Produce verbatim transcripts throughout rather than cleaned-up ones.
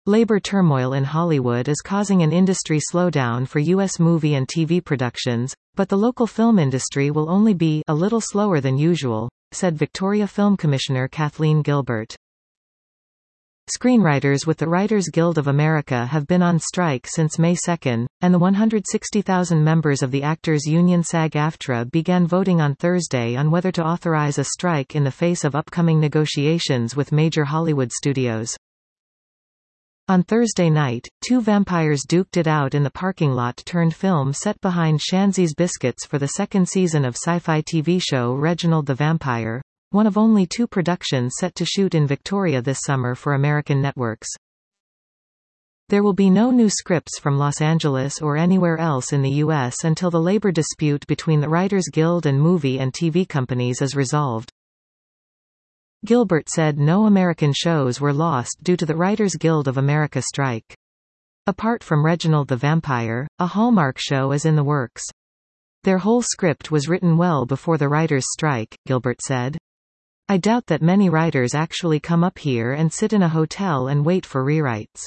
Labor turmoil in Hollywood is causing an industry slowdown for U S movie and T V productions, but the local film industry will only be a little slower than usual, said Victoria Film Commissioner Kathleen Gilbert. Screenwriters with the Writers Guild of America have been on strike since May second, and the one hundred sixty thousand members of the Actors Union SAG-AFTRA began voting on Thursday on whether to authorize a strike in the face of upcoming negotiations with major Hollywood studios. On Thursday night, two vampires duked it out in the parking lot turned film set behind Shanzy's Biscuits for the second season of sci-fi T V show Reginald the Vampire, one of only two productions set to shoot in Victoria this summer for American networks. There will be no new scripts from Los Angeles or anywhere else in the U S until the labor dispute between the Writers Guild and movie and T V companies is resolved. Gilbert said no American shows were lost due to the Writers Guild of America strike. Apart from Reginald the Vampire, a Hallmark show is in the works. Their whole script was written well before the writers' strike, Gilbert said. I doubt that many writers actually come up here and sit in a hotel and wait for rewrites.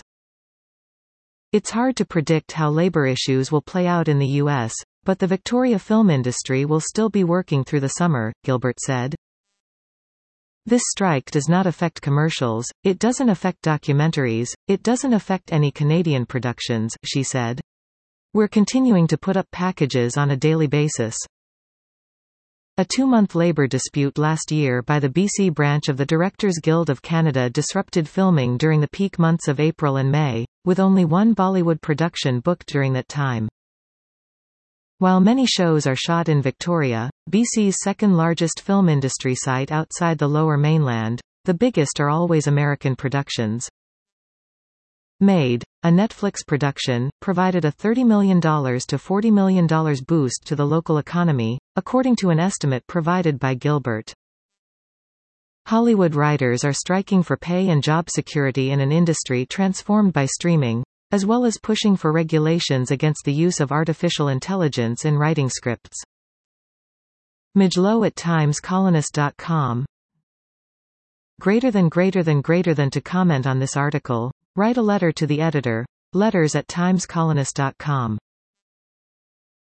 It's hard to predict how labor issues will play out in the U S, but the Victoria film industry will still be working through the summer, Gilbert said. This strike does not affect commercials, it doesn't affect documentaries, it doesn't affect any Canadian productions, she said. We're continuing to put up packages on a daily basis. A two-month labor dispute last year by the B C branch of the Directors Guild of Canada disrupted filming during the peak months of April and May, with only one Bollywood production booked during that time. While many shows are shot in Victoria, B C's second-largest film industry site outside the Lower Mainland, the biggest are always American productions. Made, a Netflix production, provided a thirty million to forty million dollars boost to the local economy, according to an estimate provided by Gilbert. Hollywood writers are striking for pay and job security in an industry transformed by streaming, as well as pushing for regulations against the use of artificial intelligence in writing scripts. Mijlo at times colonist dot com. Greater than greater than greater than to comment on this article, write a letter to the editor, letters at times colonist dot com.